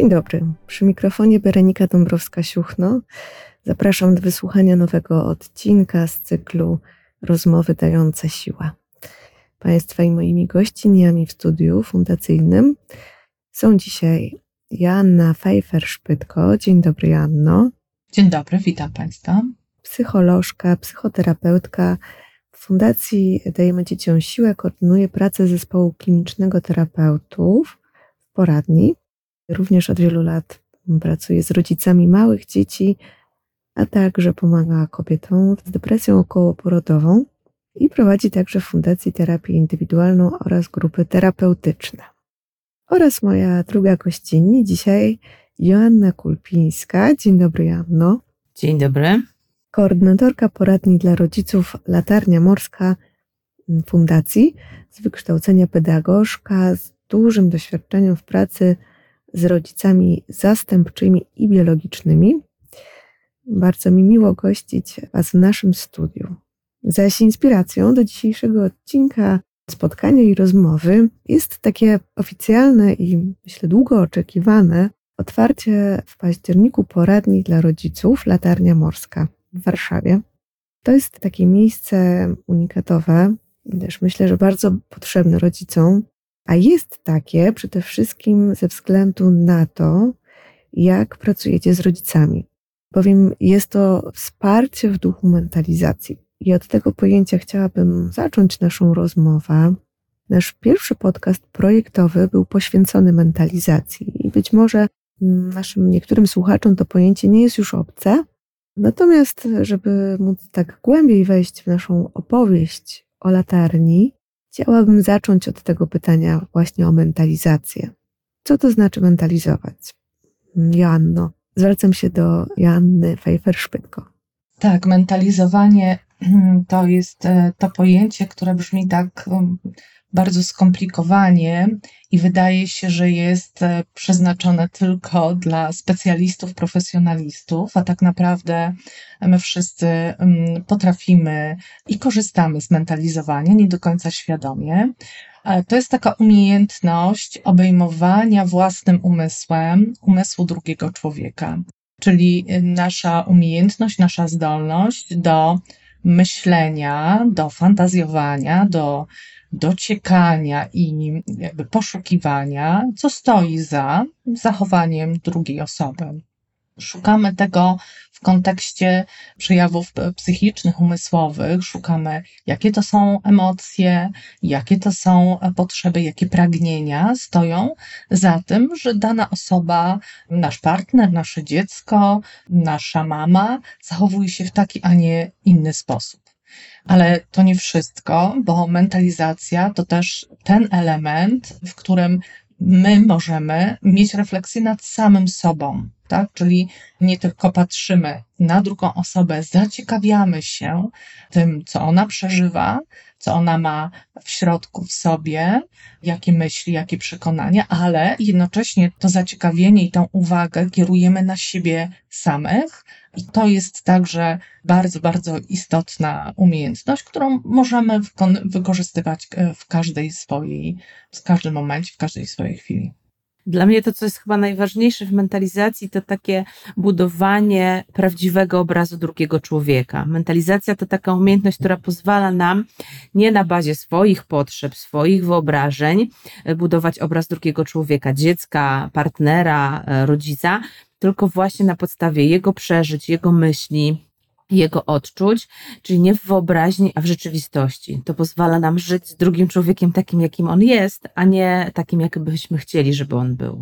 Dzień dobry, przy mikrofonie Berenika Dąbrowska-Siuchno. Zapraszam do wysłuchania nowego odcinka z cyklu Rozmowy dające siłę. Państwa i moimi gościniami w studiu fundacyjnym są dzisiaj Joanna Pfeiffer-Szpytko. Dzień dobry, Joanno. Dzień dobry, witam Państwa. Psycholożka, psychoterapeutka. W Fundacji Dajemy Dzieciom Siłę koordynuje pracę zespołu klinicznego terapeutów w poradni. Również od wielu lat pracuje z rodzicami małych dzieci, a także pomaga kobietom z depresją okołoporodową i prowadzi także w Fundacji terapię indywidualną oraz grupy terapeutyczne. Oraz moja druga gościni dzisiaj Joanna Kulpińska. Dzień dobry, Joanno. Dzień dobry. Koordynatorka poradni dla rodziców Latarnia Morska Fundacji, z wykształcenia pedagogzka, z dużym doświadczeniem w pracy z rodzicami zastępczymi i biologicznymi. Bardzo mi miło gościć Was w naszym studiu. Zaś inspiracją do dzisiejszego odcinka spotkania i rozmowy jest takie oficjalne i myślę długo oczekiwane otwarcie w październiku poradni dla rodziców Latarnia Morska w Warszawie. To jest takie miejsce unikatowe, też myślę, że bardzo potrzebne rodzicom, a jest takie przede wszystkim ze względu na to, jak pracujecie z rodzicami. Bowiem jest to wsparcie w duchu mentalizacji. I od tego pojęcia chciałabym zacząć naszą rozmowę. Nasz pierwszy podcast projektowy był poświęcony mentalizacji i być może naszym niektórym słuchaczom to pojęcie nie jest już obce. Natomiast, żeby móc tak głębiej wejść w naszą opowieść o latarni, chciałabym zacząć od tego pytania właśnie o mentalizację. Co to znaczy mentalizować? Joanno, zwracam się do Joanny Pfeiffer-Szpytko. Tak, mentalizowanie to jest to pojęcie, które brzmi tak bardzo skomplikowanie i wydaje się, że jest przeznaczone tylko dla specjalistów, profesjonalistów, a tak naprawdę my wszyscy potrafimy i korzystamy z mentalizowania, nie do końca świadomie. To jest taka umiejętność obejmowania własnym umysłem umysłu drugiego człowieka, czyli nasza umiejętność, nasza zdolność do myślenia, do fantazjowania, do dociekania i jakby poszukiwania, co stoi za zachowaniem drugiej osoby. Szukamy tego w kontekście przejawów psychicznych, umysłowych, szukamy, jakie to są emocje, jakie to są potrzeby, jakie pragnienia stoją za tym, że dana osoba, nasz partner, nasze dziecko, nasza mama zachowuje się w taki, a nie inny sposób. Ale to nie wszystko, bo mentalizacja to też ten element, w którym my możemy mieć refleksję nad samym sobą, tak? Czyli nie tylko patrzymy na drugą osobę, zaciekawiamy się tym, co ona przeżywa, co ona ma w środku, w sobie, jakie myśli, jakie przekonania, ale jednocześnie to zaciekawienie i tą uwagę kierujemy na siebie samych. I to jest także bardzo, bardzo istotna umiejętność, którą możemy wykorzystywać w każdym momencie, w każdej swojej chwili. Dla mnie to, co jest chyba najważniejsze w mentalizacji, to takie budowanie prawdziwego obrazu drugiego człowieka. Mentalizacja to taka umiejętność, która pozwala nam nie na bazie swoich potrzeb, swoich wyobrażeń budować obraz drugiego człowieka, dziecka, partnera, rodzica, tylko właśnie na podstawie jego przeżyć, jego myśli, jego odczuć, czyli nie w wyobraźni, a w rzeczywistości. To pozwala nam żyć z drugim człowiekiem takim, jakim on jest, a nie takim, jakim byśmy chcieli, żeby on był.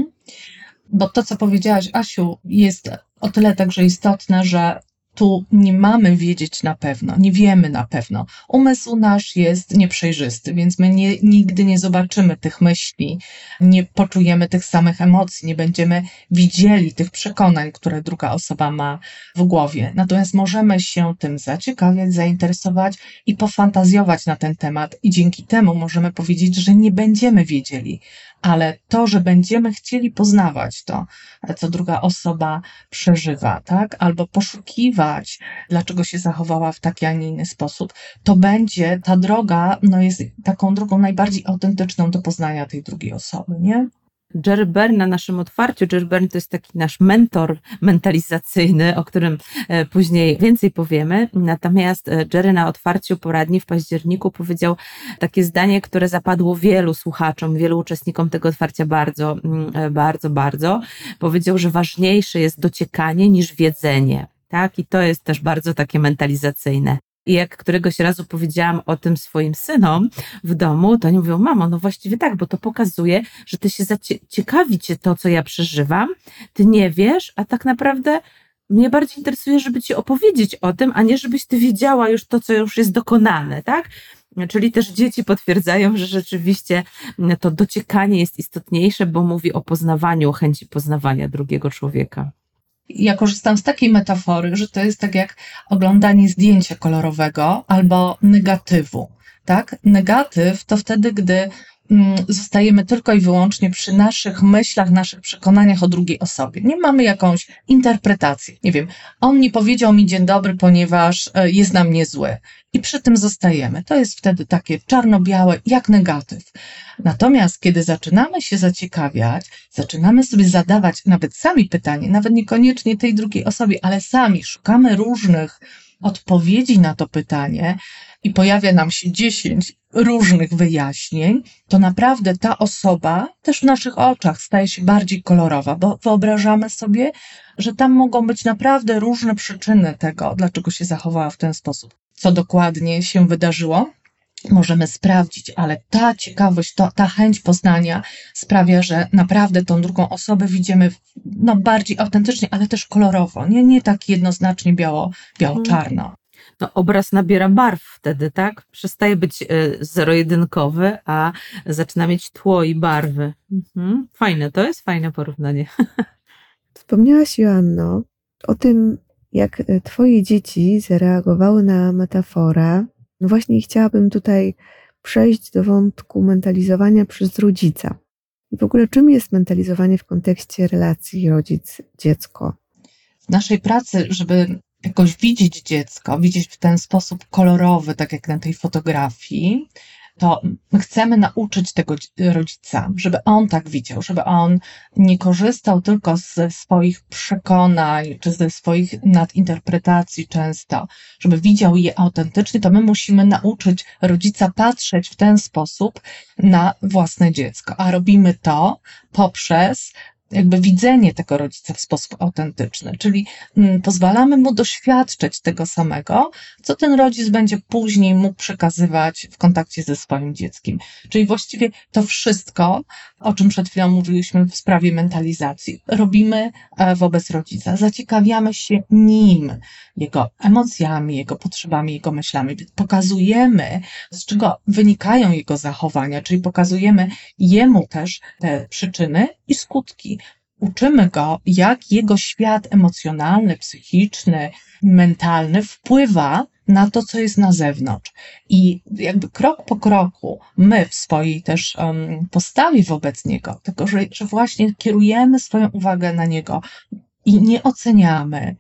Bo to, co powiedziałaś, Asiu, jest o tyle także istotne, że tu nie mamy wiedzieć na pewno, nie wiemy na pewno. Umysł nasz jest nieprzejrzysty, więc my nigdy nie zobaczymy tych myśli, nie poczujemy tych samych emocji, nie będziemy widzieli tych przekonań, które druga osoba ma w głowie. Natomiast możemy się tym zaciekawiać, zainteresować i pofantazjować na ten temat i dzięki temu możemy powiedzieć, że nie będziemy wiedzieli, ale to, że będziemy chcieli poznawać to, co druga osoba przeżywa, tak? Albo poszukiwać, dlaczego się zachowała w taki, a nie inny sposób, to będzie ta droga, jest taką drogą najbardziej autentyczną do poznania tej drugiej osoby, nie? Jerry Bern na naszym otwarciu, Jerry Bern to jest taki nasz mentor mentalizacyjny, o którym później więcej powiemy, natomiast Jerry na otwarciu poradni w październiku powiedział takie zdanie, które zapadło wielu słuchaczom, wielu uczestnikom tego otwarcia bardzo, bardzo, bardzo. Powiedział, że ważniejsze jest dociekanie niż wiedzenie, tak? I to jest też bardzo takie mentalizacyjne. I jak któregoś razu powiedziałam o tym swoim synom w domu, to oni mówią, mamo, no właściwie tak, bo to pokazuje, że ty się ciekawi cię to, co ja przeżywam, ty nie wiesz, a tak naprawdę mnie bardziej interesuje, żeby ci opowiedzieć o tym, a nie żebyś ty wiedziała już to, co już jest dokonane, tak? Czyli też dzieci potwierdzają, że rzeczywiście to dociekanie jest istotniejsze, bo mówi o poznawaniu, o chęci poznawania drugiego człowieka. Ja korzystam z takiej metafory, że to jest tak jak oglądanie zdjęcia kolorowego albo negatywu, tak? Negatyw to wtedy, gdy zostajemy tylko i wyłącznie przy naszych myślach, naszych przekonaniach o drugiej osobie. Nie mamy jakąś interpretację. Nie wiem, on nie powiedział mi dzień dobry, ponieważ jest na mnie zły. I przy tym zostajemy. To jest wtedy takie czarno-białe, jak negatyw. Natomiast kiedy zaczynamy się zaciekawiać, zaczynamy sobie zadawać nawet sami pytanie, nawet niekoniecznie tej drugiej osobie, ale sami szukamy różnych odpowiedzi na to pytanie i pojawia nam się 10 różnych wyjaśnień, to naprawdę ta osoba też w naszych oczach staje się bardziej kolorowa, bo wyobrażamy sobie, że tam mogą być naprawdę różne przyczyny tego, dlaczego się zachowała w ten sposób. Co dokładnie się wydarzyło, możemy sprawdzić, ale ta ciekawość, ta chęć poznania sprawia, że naprawdę tą drugą osobę widzimy bardziej autentycznie, ale też kolorowo, nie tak jednoznacznie biało-czarno. No, obraz nabiera barw wtedy, tak? Przestaje być zero-jedynkowy, a zaczyna mieć tło i barwy. Fajne, to jest fajne porównanie. Wspomniałaś, Joanno, o tym, jak twoje dzieci zareagowały na metaforę. No właśnie chciałabym tutaj przejść do wątku mentalizowania przez rodzica. I w ogóle czym jest mentalizowanie w kontekście relacji rodzic-dziecko? W naszej pracy, żeby jakoś widzieć dziecko, widzieć w ten sposób kolorowy, tak jak na tej fotografii, to my chcemy nauczyć tego rodzica, żeby on tak widział, żeby on nie korzystał tylko ze swoich przekonań, czy ze swoich nadinterpretacji często, żeby widział je autentycznie, to my musimy nauczyć rodzica patrzeć w ten sposób na własne dziecko, a robimy to poprzez jakby widzenie tego rodzica w sposób autentyczny, czyli pozwalamy mu doświadczyć tego samego, co ten rodzic będzie później mógł przekazywać w kontakcie ze swoim dzieckiem. Czyli właściwie to wszystko, o czym przed chwilą mówiliśmy w sprawie mentalizacji, robimy wobec rodzica. Zaciekawiamy się nim, jego emocjami, jego potrzebami, jego myślami. Pokazujemy, z czego wynikają jego zachowania, czyli pokazujemy jemu też te przyczyny i skutki. Uczymy go, jak jego świat emocjonalny, psychiczny, mentalny wpływa na to, co jest na zewnątrz. I jakby krok po kroku my w swojej też postawie wobec niego, tylko że właśnie kierujemy swoją uwagę na niego i nie oceniamy,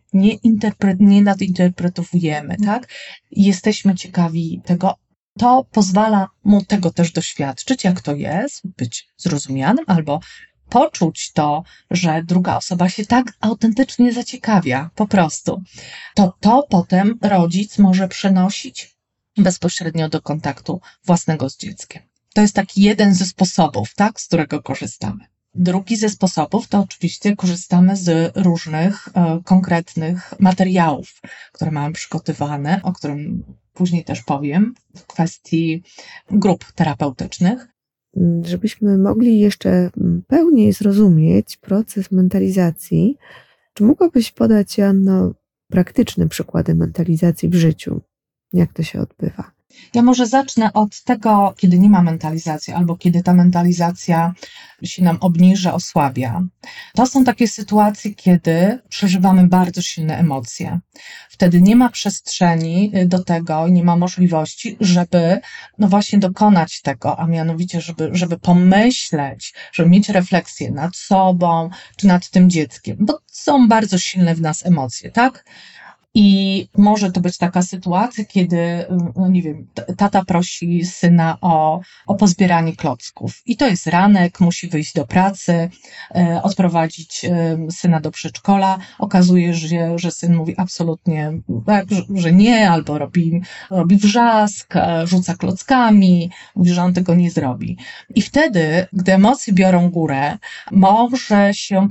nie nadinterpretujemy, tak? Jesteśmy ciekawi tego. To pozwala mu tego też doświadczyć, jak to jest, być zrozumianym albo poczuć to, że druga osoba się tak autentycznie zaciekawia, po prostu. To potem rodzic może przenosić bezpośrednio do kontaktu własnego z dzieckiem. To jest taki jeden ze sposobów, tak, z którego korzystamy. Drugi ze sposobów to oczywiście korzystamy z różnych konkretnych materiałów, które mamy przygotowane, o którym później też powiem, w kwestii grup terapeutycznych. Żebyśmy mogli jeszcze pełniej zrozumieć proces mentalizacji, czy mogłabyś podać, Joanno, praktyczne przykłady mentalizacji w życiu? Jak to się odbywa? Ja może zacznę od tego, kiedy nie ma mentalizacji, albo kiedy ta mentalizacja się nam obniża, osłabia. To są takie sytuacje, kiedy przeżywamy bardzo silne emocje. Wtedy nie ma przestrzeni do tego, nie ma możliwości, żeby właśnie dokonać tego, a mianowicie, żeby pomyśleć, żeby mieć refleksję nad sobą, czy nad tym dzieckiem, bo są bardzo silne w nas emocje, tak? I może to być taka sytuacja, kiedy, nie wiem, tata prosi syna o pozbieranie klocków. I to jest ranek, musi wyjść do pracy, odprowadzić syna do przedszkola. Okazuje się, że syn mówi absolutnie, że nie, albo robi wrzask, rzuca klockami, mówi, że on tego nie zrobi. I wtedy, gdy emocje biorą górę, mogą się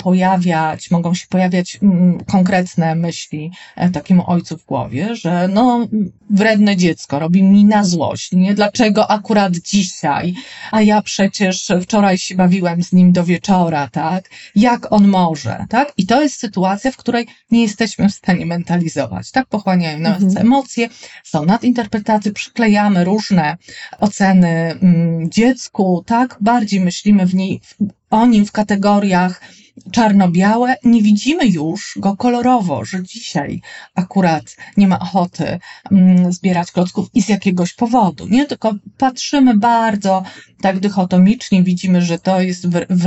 pojawiać konkretne myśli takiemu ojcu w głowie, że wredne dziecko robi mi na złość, nie? Dlaczego akurat dzisiaj? A ja przecież wczoraj się bawiłem z nim do wieczora, tak? Jak on może, tak? I to jest sytuacja, w której nie jesteśmy w stanie mentalizować, tak? Pochłaniają nas emocje, są nadinterpretacje, przyklejamy różne oceny dziecku, tak? Bardziej myślimy o nim w kategoriach czarno-białe, nie widzimy już go kolorowo, że dzisiaj akurat nie ma ochoty zbierać klocków i z jakiegoś powodu, nie? Tylko patrzymy bardzo tak dychotomicznie, widzimy, że to jest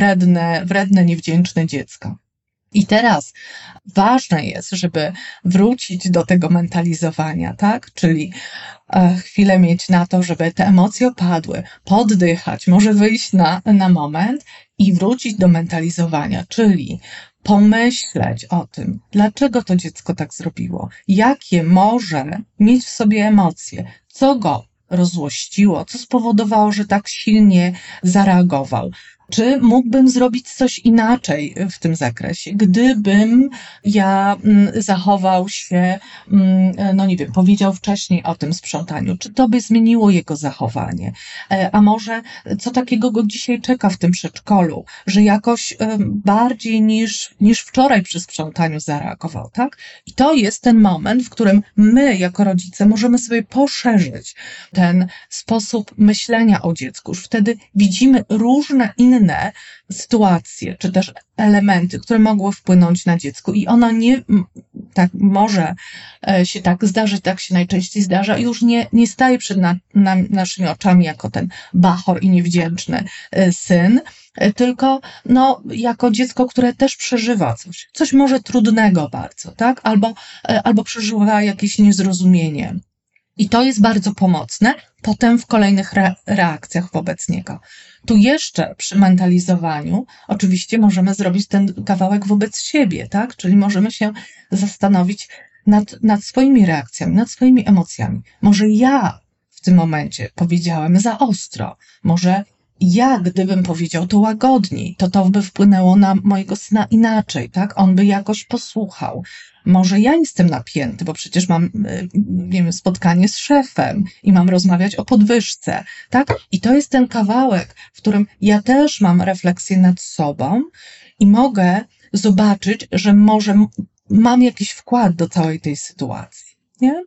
wredne, niewdzięczne dziecko. I teraz ważne jest, żeby wrócić do tego mentalizowania, tak? Czyli chwilę mieć na to, żeby te emocje opadły, poddychać, może wyjść na moment i wrócić do mentalizowania, czyli pomyśleć o tym, dlaczego to dziecko tak zrobiło, jakie może mieć w sobie emocje, co go rozłościło, co spowodowało, że tak silnie zareagował. Czy mógłbym zrobić coś inaczej w tym zakresie, gdybym ja zachował się, nie wiem, powiedział wcześniej o tym sprzątaniu, czy to by zmieniło jego zachowanie? A może co takiego go dzisiaj czeka w tym przedszkolu, że jakoś bardziej niż wczoraj przy sprzątaniu zareagował, tak? I to jest ten moment, w którym my jako rodzice możemy sobie poszerzyć ten sposób myślenia o dziecku. Już wtedy widzimy różne inne sytuacje, czy też elementy, które mogły wpłynąć na dziecko i ono tak może się tak zdarzyć, tak się najczęściej zdarza, już nie staje przed naszymi oczami jako ten bachor i niewdzięczny syn, tylko jako dziecko, które też przeżywa coś może trudnego bardzo, tak? Albo przeżywa jakieś niezrozumienie. I to jest bardzo pomocne potem w kolejnych reakcjach wobec niego. Tu jeszcze przy mentalizowaniu oczywiście możemy zrobić ten kawałek wobec siebie, tak? Czyli możemy się zastanowić nad swoimi reakcjami, nad swoimi emocjami. Może ja w tym momencie powiedziałem za ostro, może ja, gdybym powiedział to łagodniej, to by wpłynęło na mojego syna inaczej, tak? On by jakoś posłuchał. Może ja jestem napięty, bo przecież mam, nie wiem, spotkanie z szefem i mam rozmawiać o podwyżce, tak? I to jest ten kawałek, w którym ja też mam refleksję nad sobą i mogę zobaczyć, że może mam jakiś wkład do całej tej sytuacji. Nie?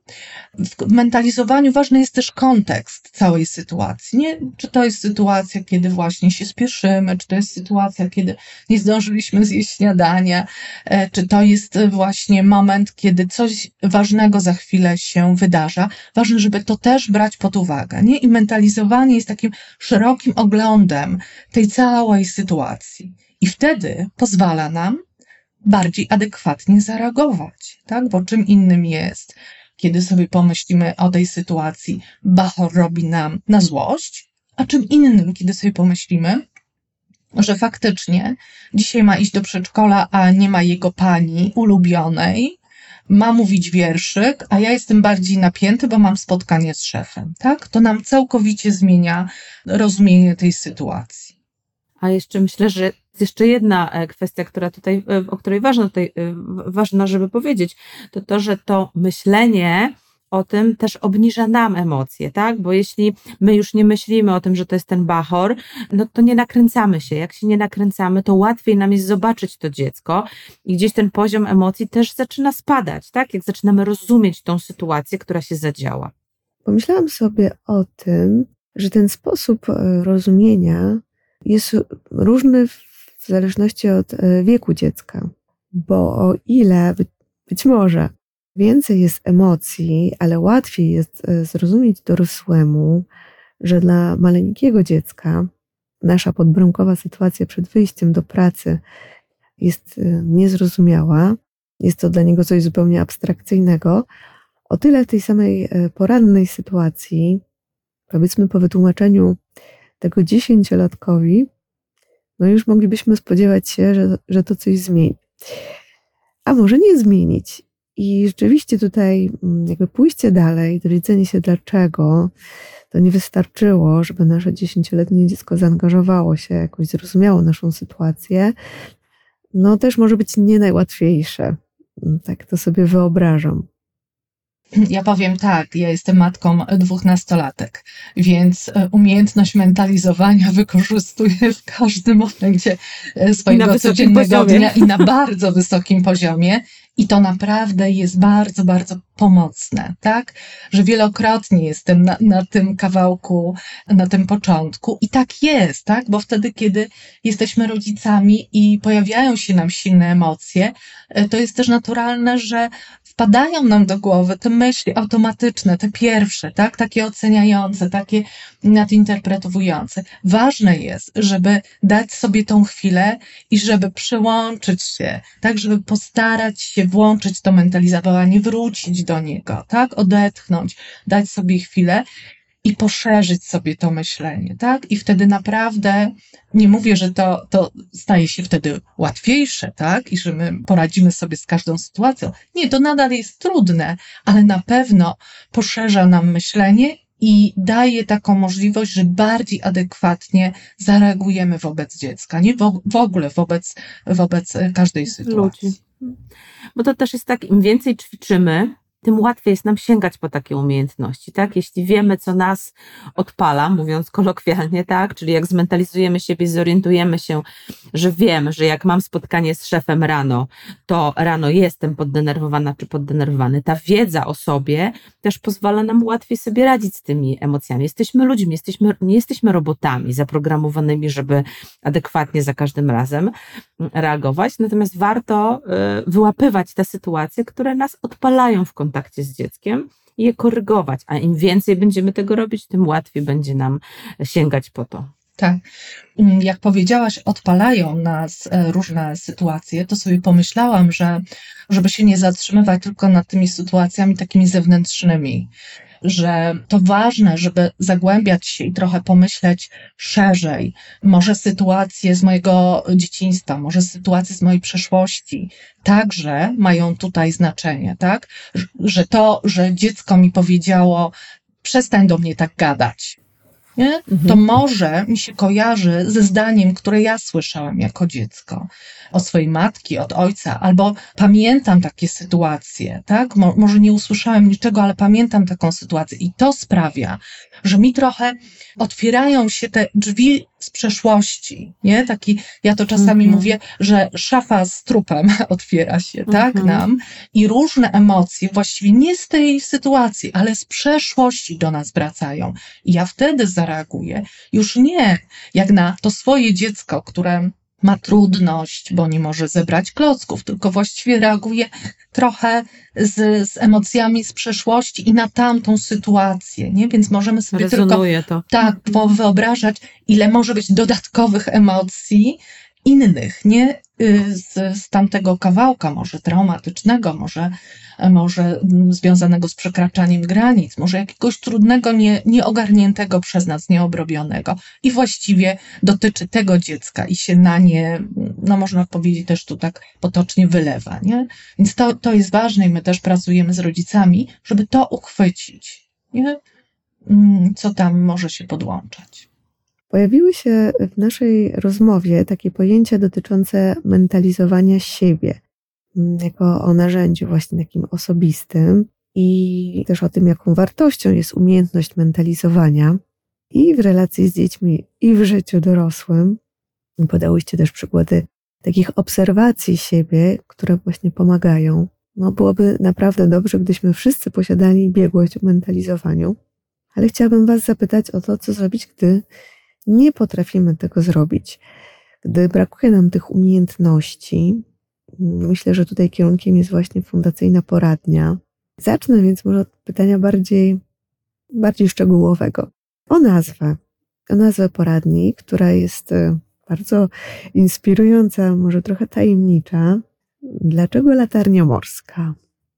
W mentalizowaniu ważny jest też kontekst całej sytuacji. Nie? Czy to jest sytuacja, kiedy właśnie się spieszymy, czy to jest sytuacja, kiedy nie zdążyliśmy zjeść śniadania, czy to jest właśnie moment, kiedy coś ważnego za chwilę się wydarza. Ważne, żeby to też brać pod uwagę. Nie? I mentalizowanie jest takim szerokim oglądem tej całej sytuacji. I wtedy pozwala nam bardziej adekwatnie zareagować, tak? Bo czym innym jest, kiedy sobie pomyślimy o tej sytuacji, bachor robi nam na złość, a czym innym, kiedy sobie pomyślimy, że faktycznie dzisiaj ma iść do przedszkola, a nie ma jego pani ulubionej, ma mówić wierszyk, a ja jestem bardziej napięty, bo mam spotkanie z szefem, tak? To nam całkowicie zmienia rozumienie tej sytuacji. A jeszcze myślę, że jest jeszcze jedna kwestia, o której ważna, żeby powiedzieć, to, że to myślenie o tym też obniża nam emocje, tak? Bo jeśli my już nie myślimy o tym, że to jest ten bachor, to nie nakręcamy się. Jak się nie nakręcamy, to łatwiej nam jest zobaczyć to dziecko i gdzieś ten poziom emocji też zaczyna spadać, tak? Jak zaczynamy rozumieć tą sytuację, która się zadziała. Pomyślałam sobie o tym, że ten sposób rozumienia jest różny w zależności od wieku dziecka, bo o ile być może więcej jest emocji, ale łatwiej jest zrozumieć dorosłemu, że dla maleńkiego dziecka nasza podbramkowa sytuacja przed wyjściem do pracy jest niezrozumiała, jest to dla niego coś zupełnie abstrakcyjnego. O tyle w tej samej porannej sytuacji, powiedzmy po wytłumaczeniu tego 10-latkowi, no już moglibyśmy spodziewać się, że to coś zmieni. A może nie zmienić. I rzeczywiście tutaj jakby pójście dalej, dowiedzenie się dlaczego, to nie wystarczyło, żeby nasze 10-letnie dziecko zaangażowało się, jakoś zrozumiało naszą sytuację. No też może być nie najłatwiejsze. Tak to sobie wyobrażam. Ja powiem tak, ja jestem matką 2 nastolatek, więc umiejętność mentalizowania wykorzystuję w każdym momencie swojego codziennego dnia i na bardzo wysokim poziomie. I to naprawdę jest bardzo, bardzo pomocne, tak? Że wielokrotnie jestem na tym kawałku, na tym początku. I tak jest, tak? Bo wtedy, kiedy jesteśmy rodzicami i pojawiają się nam silne emocje, to jest też naturalne, że wpadają nam do głowy te myśli automatyczne, te pierwsze, tak? Takie oceniające, takie nadinterpretowujące. Ważne jest, żeby dać sobie tą chwilę i żeby przyłączyć się, tak? Żeby postarać się włączyć to mentalizowanie, wrócić do niego, tak? Odetchnąć, dać sobie chwilę i poszerzyć sobie to myślenie, tak? I wtedy naprawdę, nie mówię, że to staje się wtedy łatwiejsze, tak? I że my poradzimy sobie z każdą sytuacją. Nie, to nadal jest trudne, ale na pewno poszerza nam myślenie i daje taką możliwość, że bardziej adekwatnie zareagujemy wobec dziecka, nie w ogóle wobec każdej sytuacji. Ludzi. Bo to też jest tak, im więcej ćwiczymy, tym łatwiej jest nam sięgać po takie umiejętności, tak? Jeśli wiemy, co nas odpala, mówiąc kolokwialnie, tak? Czyli jak zmentalizujemy siebie, zorientujemy się, że wiem, że jak mam spotkanie z szefem rano, to rano jestem poddenerwowana czy poddenerwowany. Ta wiedza o sobie też pozwala nam łatwiej sobie radzić z tymi emocjami. Jesteśmy ludźmi, nie jesteśmy robotami zaprogramowanymi, żeby adekwatnie za każdym razem reagować, natomiast warto wyłapywać te sytuacje, które nas odpalają w kontakcie z dzieckiem i je korygować, a im więcej będziemy tego robić, tym łatwiej będzie nam sięgać po to. Tak. Jak powiedziałaś, odpalają nas różne sytuacje, to sobie pomyślałam, że żeby się nie zatrzymywać tylko nad tymi sytuacjami takimi zewnętrznymi, że to ważne, żeby zagłębiać się i trochę pomyśleć szerzej. Może sytuacje z mojego dzieciństwa, może sytuacje z mojej przeszłości także mają tutaj znaczenie, tak? Że to, że dziecko mi powiedziało, przestań do mnie tak gadać, nie? To może mi się kojarzy ze zdaniem, które ja słyszałam jako dziecko od swojej matki, od ojca, albo pamiętam takie sytuacje, tak? Może nie usłyszałem niczego, ale pamiętam taką sytuację i to sprawia, że mi trochę otwierają się te drzwi z przeszłości, nie? Ja to czasami mówię, że szafa z trupem otwiera się, tak, nam i różne emocje właściwie nie z tej sytuacji, ale z przeszłości do nas wracają. I ja wtedy zareaguję już nie jak na to swoje dziecko, które ma trudność, bo nie może zebrać klocków, tylko właściwie reaguje trochę z emocjami z przeszłości i na tamtą sytuację, nie? Więc możemy sobie Rezonuje tylko to. tak wyobrażać, ile może być dodatkowych emocji innych, nie? Z tamtego kawałka, może traumatycznego, może związanego z przekraczaniem granic, może jakiegoś trudnego, nieogarniętego przez nas, nieobrobionego i właściwie dotyczy tego dziecka i się na nie, no można powiedzieć też tu tak potocznie wylewa, nie? Więc to jest ważne i my też pracujemy z rodzicami, żeby to uchwycić, nie? Co tam może się podłączać. Pojawiły się w naszej rozmowie takie pojęcia dotyczące mentalizowania siebie, jako o narzędziu właśnie takim osobistym i też o tym, jaką wartością jest umiejętność mentalizowania i w relacji z dziećmi, i w życiu dorosłym. Podałyście też przykłady takich obserwacji siebie, które właśnie pomagają. No, byłoby naprawdę dobrze, gdybyśmy wszyscy posiadali biegłość w mentalizowaniu, ale chciałabym Was zapytać o to, co zrobić, gdy nie potrafimy tego zrobić, gdy brakuje nam tych umiejętności. Myślę, że tutaj kierunkiem jest właśnie fundacyjna poradnia. Zacznę więc może od pytania bardziej szczegółowego. O nazwę poradni, która jest bardzo inspirująca, może trochę tajemnicza. Dlaczego latarnia morska?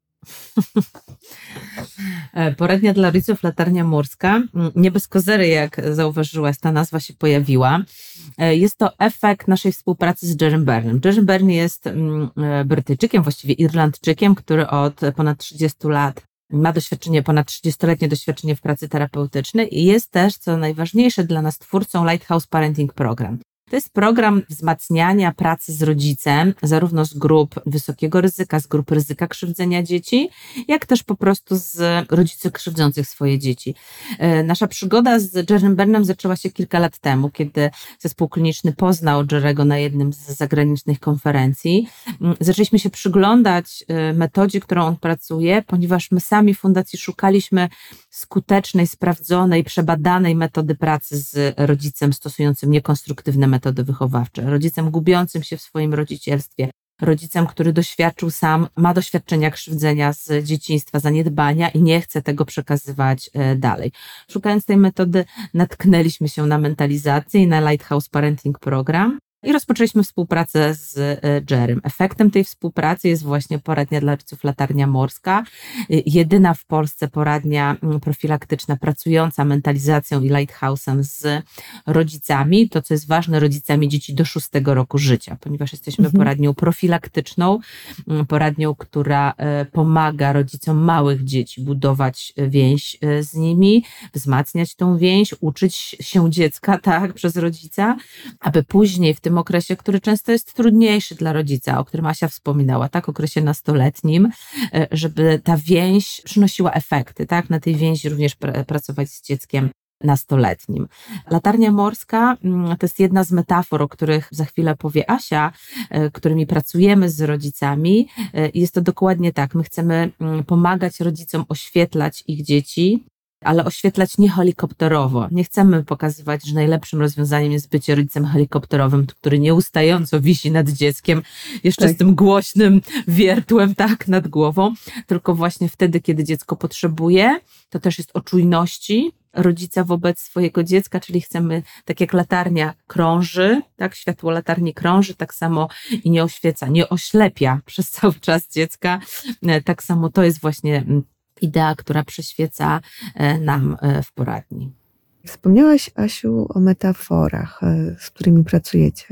Poradnia dla rodziców Latarnia Morska. Nie bez kozery, jak zauważyłaś, ta nazwa się pojawiła. Jest to efekt naszej współpracy z Jerrym Byrnem. Jerry Byrne jest Brytyjczykiem, właściwie Irlandczykiem, który od ponad 30 lat ma doświadczenie, ponad 30-letnie doświadczenie w pracy terapeutycznej i jest też, co najważniejsze dla nas, twórcą Lighthouse Parenting Program. To jest program wzmacniania pracy z rodzicem, zarówno z grup wysokiego ryzyka, z grup ryzyka krzywdzenia dzieci, jak też po prostu z rodziców krzywdzących swoje dzieci. Nasza przygoda z Jerrym Byrnem zaczęła się kilka lat temu, kiedy zespół kliniczny poznał Jerry'ego na jednym z zagranicznych konferencji. Zaczęliśmy się przyglądać metodzie, którą on pracuje, ponieważ my sami w fundacji szukaliśmy skutecznej, sprawdzonej, przebadanej metody pracy z rodzicem stosującym niekonstruktywne metody wychowawcze, rodzicem gubiącym się w swoim rodzicielstwie, rodzicem, który doświadczył sam, ma doświadczenia krzywdzenia z dzieciństwa, zaniedbania i nie chce tego przekazywać dalej. Szukając tej metody, natknęliśmy się na mentalizację i na Lighthouse Parenting Program i rozpoczęliśmy współpracę z Jerrym. Efektem tej współpracy jest właśnie poradnia dla rodziców Latarnia Morska, jedyna w Polsce poradnia profilaktyczna pracująca mentalizacją i Lighthouse'em z rodzicami, to co jest ważne, rodzicami dzieci do 6 roku życia, ponieważ jesteśmy poradnią profilaktyczną, poradnią, która pomaga rodzicom małych dzieci budować więź z nimi, wzmacniać tą więź, uczyć się dziecka, tak, przez rodzica, aby później w tym okresie, który często jest trudniejszy dla rodzica, o którym Asia wspominała, tak, okresie nastoletnim, żeby ta więź przynosiła efekty, tak, na tej więzi również pracować z dzieckiem nastoletnim. Latarnia morska to jest jedna z metafor, o których za chwilę powie Asia, którymi pracujemy z rodzicami. Jest to dokładnie tak, my chcemy pomagać rodzicom oświetlać ich dzieci, ale oświetlać nie helikopterowo. Nie chcemy pokazywać, że najlepszym rozwiązaniem jest bycie rodzicem helikopterowym, który nieustająco wisi nad dzieckiem, jeszcze z tym głośnym wiertłem, tak, nad głową, tylko właśnie wtedy, kiedy dziecko potrzebuje, to też jest o czujności rodzica wobec swojego dziecka, czyli chcemy, tak jak latarnia krąży, tak, światło latarni krąży, tak samo i nie oświeca, nie oślepia przez cały czas dziecka, tak samo to jest właśnie idea, która przyświeca nam w poradni. Wspomniałaś, Asiu, o metaforach, z którymi pracujecie.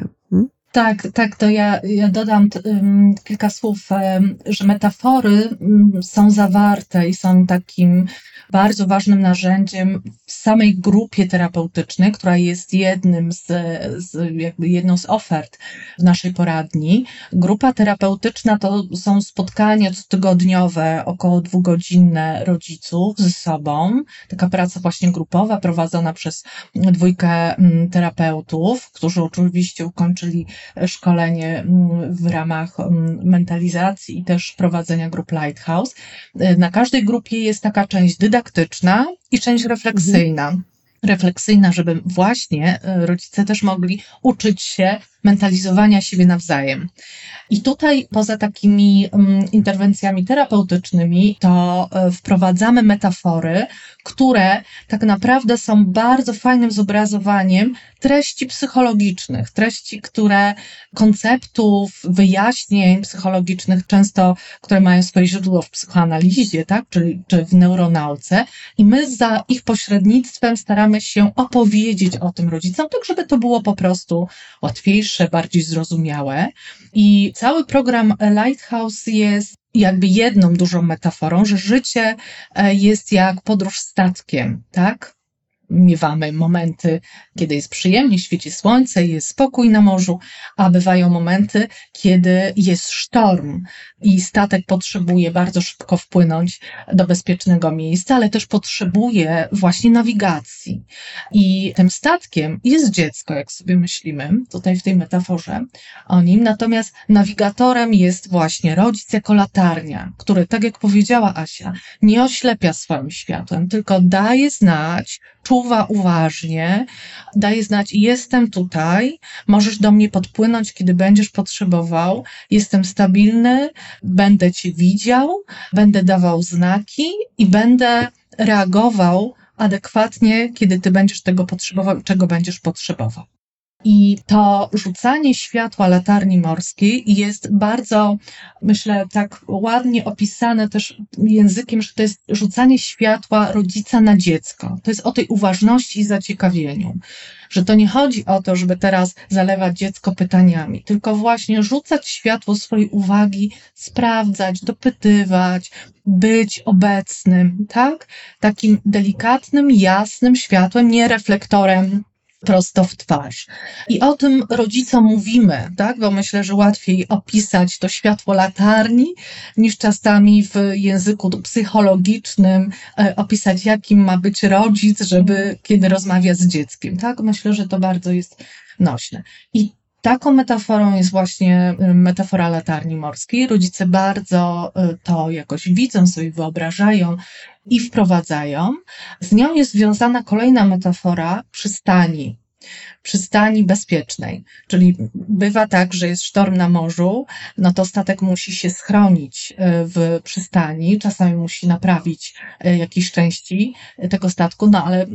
Tak, to ja dodam kilka słów, że metafory są zawarte i są takim bardzo ważnym narzędziem w samej grupie terapeutycznej, która jest jedną z ofert w naszej poradni. Grupa terapeutyczna to są spotkania cotygodniowe, około 2-godzinne rodziców ze sobą. Taka praca właśnie grupowa prowadzona przez 2 terapeutów, którzy oczywiście ukończyli szkolenie w ramach mentalizacji i też prowadzenia grup Lighthouse. Na każdej grupie jest taka część dydaktyczna i część refleksyjna. Refleksyjna, żeby właśnie rodzice też mogli uczyć się mentalizowania siebie nawzajem. I tutaj poza takimi interwencjami terapeutycznymi to wprowadzamy metafory, które tak naprawdę są bardzo fajnym zobrazowaniem treści psychologicznych, konceptów, wyjaśnień psychologicznych, często, które mają swoje źródło w psychoanalizie, tak, czy w neuronauce. I my za ich pośrednictwem staramy się opowiedzieć o tym rodzicom, tak żeby to było po prostu łatwiejsze, bardziej zrozumiałe. I cały program Lighthouse jest jakby jedną dużą metaforą, że życie jest jak podróż statkiem, tak? Miewamy momenty, kiedy jest przyjemnie, świeci słońce, jest spokój na morzu, a bywają momenty, kiedy jest sztorm i statek potrzebuje bardzo szybko wpłynąć do bezpiecznego miejsca, ale też potrzebuje właśnie nawigacji. I tym statkiem jest dziecko, jak sobie myślimy, tutaj w tej metaforze o nim, natomiast nawigatorem jest właśnie rodzic jako latarnia, który, tak jak powiedziała Asia, nie oślepia swoim światłem, tylko daje znać, czuwa uważnie, daje znać, jestem tutaj, możesz do mnie podpłynąć, kiedy będziesz potrzebował, jestem stabilny, będę cię widział, będę dawał znaki i będę reagował adekwatnie, kiedy ty będziesz tego potrzebował i czego będziesz potrzebował. I to rzucanie światła latarni morskiej jest bardzo, myślę, tak ładnie opisane też językiem, że to jest rzucanie światła rodzica na dziecko. To jest o tej uważności i zaciekawieniu. Że to nie chodzi o to, żeby teraz zalewać dziecko pytaniami, tylko właśnie rzucać światło swojej uwagi, sprawdzać, dopytywać, być obecnym, tak? Takim delikatnym, jasnym światłem, nie reflektorem prosto w twarz. I o tym rodzicom mówimy, tak? Bo myślę, że łatwiej opisać to światło latarni, niż czasami w języku psychologicznym opisać, jakim ma być rodzic, żeby kiedy rozmawia z dzieckiem, tak? Myślę, że to bardzo jest nośne. I taką metaforą jest właśnie metafora latarni morskiej. Rodzice bardzo to jakoś widzą, sobie wyobrażają i wprowadzają. Z nią jest związana kolejna metafora przystani bezpiecznej. Czyli bywa tak, że jest sztorm na morzu, no to statek musi się schronić w przystani, czasami musi naprawić jakieś części tego statku, no ale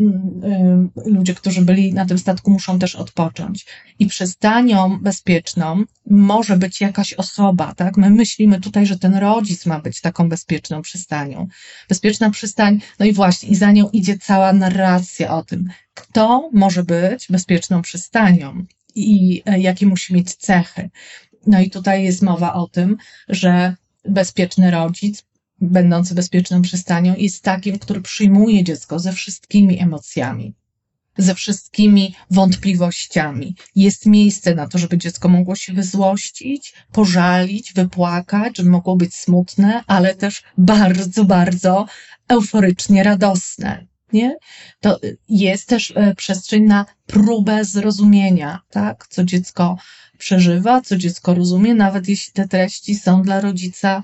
ludzie, którzy byli na tym statku, muszą też odpocząć. I przystanią bezpieczną może być jakaś osoba, tak? My myślimy tutaj, że ten rodzic ma być taką bezpieczną przystanią. Bezpieczna przystań, no i właśnie, i za nią idzie cała narracja o tym, kto może być bezpieczną przystanią i jakie musi mieć cechy. No i tutaj jest mowa o tym, że bezpieczny rodzic, będący bezpieczną przystanią, jest takim, który przyjmuje dziecko ze wszystkimi emocjami, ze wszystkimi wątpliwościami. Jest miejsce na to, żeby dziecko mogło się wyzłościć, pożalić, wypłakać, żeby mogło być smutne, ale też bardzo, bardzo euforycznie radosne. Nie? To jest też przestrzeń na próbę zrozumienia, tak? Co dziecko przeżywa, co dziecko rozumie, nawet jeśli te treści są dla rodzica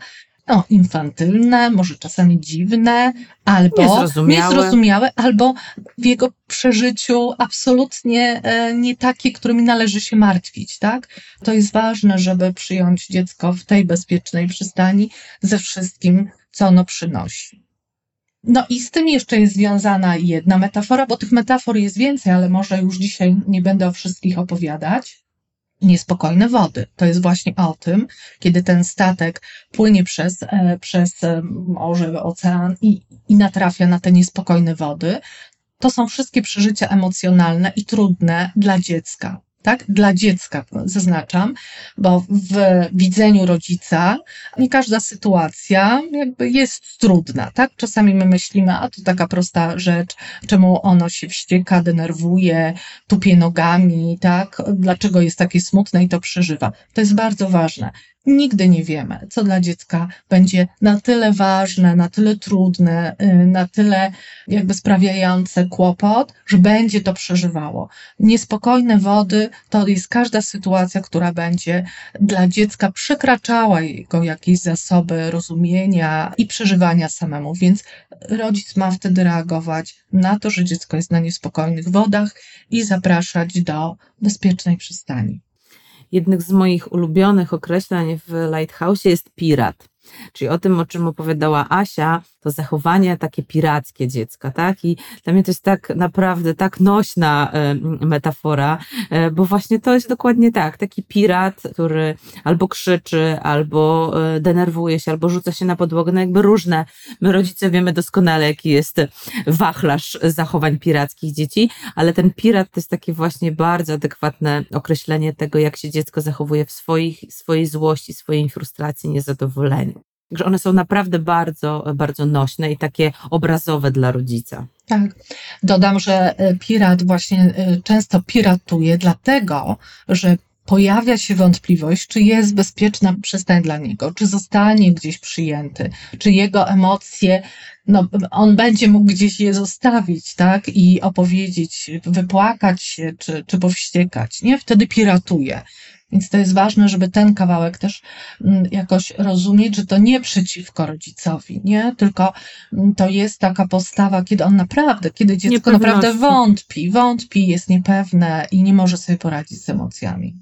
infantylne, może czasami dziwne, albo niezrozumiałe, albo w jego przeżyciu absolutnie nie takie, którymi należy się martwić, tak? To jest ważne, żeby przyjąć dziecko w tej bezpiecznej przystani ze wszystkim, co ono przynosi. No i z tym jeszcze jest związana jedna metafora, bo tych metafor jest więcej, ale może już dzisiaj nie będę o wszystkich opowiadać. Niespokojne wody. To jest właśnie o tym, kiedy ten statek płynie przez morze, ocean i natrafia na te niespokojne wody. To są wszystkie przeżycia emocjonalne i trudne dla dziecka. Tak? Dla dziecka, zaznaczam, bo w widzeniu rodzica nie każda sytuacja jakby jest trudna, tak? Czasami my myślimy, a to taka prosta rzecz, czemu ono się wścieka, denerwuje, tupie nogami, tak? Dlaczego jest takie smutne i to przeżywa? To jest bardzo ważne. Nigdy nie wiemy, co dla dziecka będzie na tyle ważne, na tyle trudne, na tyle jakby sprawiające kłopot, że będzie to przeżywało. Niespokojne wody to jest każda sytuacja, która będzie dla dziecka przekraczała jego jakieś zasoby rozumienia i przeżywania samemu, więc rodzic ma wtedy reagować na to, że dziecko jest na niespokojnych wodach i zapraszać do bezpiecznej przystani. Jednym z moich ulubionych określeń w Lighthouse jest pirat. Czyli o tym, o czym opowiadała Asia, to zachowanie takie pirackie dziecka, tak? I dla mnie to jest tak naprawdę tak nośna metafora, bo właśnie to jest dokładnie tak. Taki pirat, który albo krzyczy, albo denerwuje się, albo rzuca się na podłogę, no jakby różne. My rodzice wiemy doskonale, jaki jest wachlarz zachowań pirackich dzieci, ale ten pirat to jest takie właśnie bardzo adekwatne określenie tego, jak się dziecko zachowuje w swojej złości, swojej frustracji, niezadowoleniu. Także one są naprawdę bardzo, bardzo nośne i takie obrazowe dla rodzica. Tak. Dodam, że pirat właśnie często piratuje dlatego, że pojawia się wątpliwość, czy jest bezpieczna przystań dla niego, czy zostanie gdzieś przyjęty, czy jego emocje, on będzie mógł gdzieś je zostawić, tak, i opowiedzieć, wypłakać się, czy powściekać, nie? Wtedy piratuje. Więc to jest ważne, żeby ten kawałek też jakoś rozumieć, że to nie przeciwko rodzicowi, nie? Tylko to jest taka postawa, kiedy dziecko naprawdę wątpi, jest niepewne i nie może sobie poradzić z emocjami.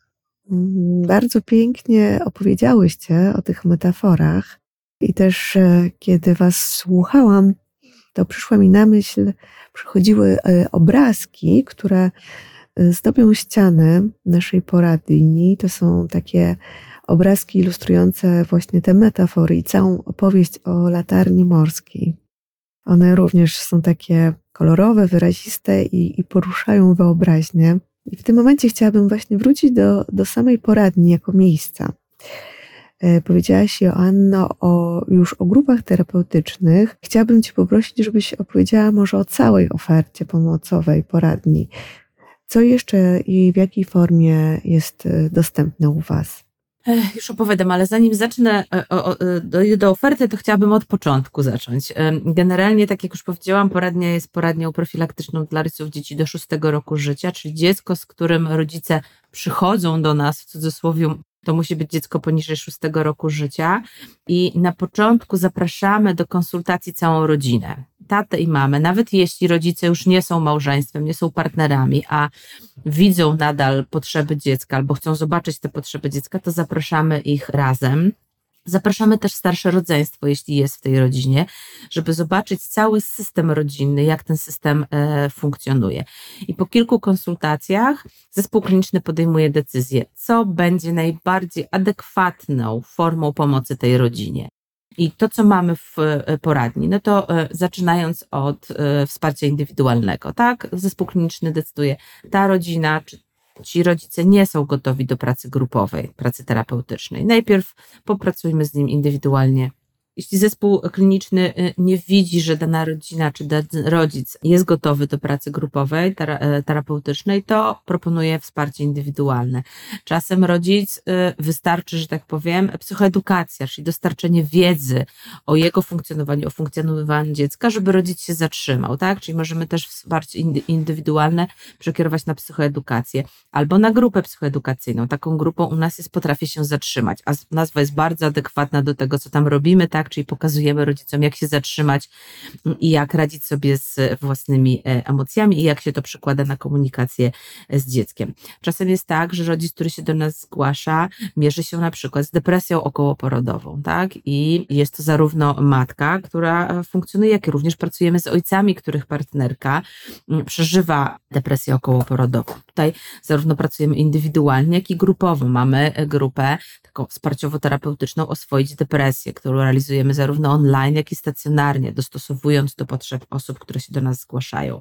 Bardzo pięknie opowiedziałyście o tych metaforach i też kiedy was słuchałam, to przychodziły obrazki, które zdobią ścianę naszej poradni. To są takie obrazki ilustrujące właśnie te metafory i całą opowieść o latarni morskiej. One również są takie kolorowe, wyraziste i poruszają wyobraźnię. I w tym momencie chciałabym właśnie wrócić do samej poradni jako miejsca. Powiedziałaś, Joanno, już o grupach terapeutycznych. Chciałabym Cię poprosić, żebyś opowiedziała może o całej ofercie pomocowej poradni. Co jeszcze i w jakiej formie jest dostępne u Was? Już opowiadam, ale zanim zacznę do oferty, to chciałabym od początku zacząć. Generalnie, tak jak już powiedziałam, poradnia jest poradnią profilaktyczną dla rodziców dzieci do 6 roku życia, czyli dziecko, z którym rodzice przychodzą do nas, w cudzysłowie, to musi być dziecko poniżej 6 roku życia i na początku zapraszamy do konsultacji całą rodzinę, tatę i mamę, nawet jeśli rodzice już nie są małżeństwem, nie są partnerami, a widzą nadal potrzeby dziecka albo chcą zobaczyć te potrzeby dziecka, to zapraszamy ich razem. Zapraszamy też starsze rodzeństwo, jeśli jest w tej rodzinie, żeby zobaczyć cały system rodzinny, jak ten system funkcjonuje. I po kilku konsultacjach zespół kliniczny podejmuje decyzję, co będzie najbardziej adekwatną formą pomocy tej rodzinie. I to, co mamy w poradni, no to zaczynając od wsparcia indywidualnego, tak? Zespół kliniczny decyduje, ta rodzina, czy ci rodzice nie są gotowi do pracy grupowej, pracy terapeutycznej. Najpierw popracujmy z nim indywidualnie. Jeśli zespół kliniczny nie widzi, że dana rodzina czy dany rodzic jest gotowy do pracy grupowej, terapeutycznej, to proponuje wsparcie indywidualne. Czasem rodzic wystarczy, że tak powiem, psychoedukacja, czyli dostarczenie wiedzy o jego funkcjonowaniu, o funkcjonowaniu dziecka, żeby rodzic się zatrzymał, tak? Czyli możemy też wsparcie indywidualne przekierować na psychoedukację albo na grupę psychoedukacyjną. Taką grupą u nas jest Potrafię się zatrzymać, a nazwa jest bardzo adekwatna do tego, co tam robimy, tak? Czyli pokazujemy rodzicom, jak się zatrzymać i jak radzić sobie z własnymi emocjami i jak się to przekłada na komunikację z dzieckiem. Czasem jest tak, że rodzic, który się do nas zgłasza, mierzy się na przykład z depresją okołoporodową, tak? I jest to zarówno matka, która funkcjonuje, jak i również pracujemy z ojcami, których partnerka przeżywa depresję okołoporodową. Tutaj zarówno pracujemy indywidualnie, jak i grupowo. Mamy grupę taką wsparciowo-terapeutyczną Oswoić depresję, którą realizujemy zarówno online, jak i stacjonarnie, dostosowując do potrzeb osób, które się do nas zgłaszają.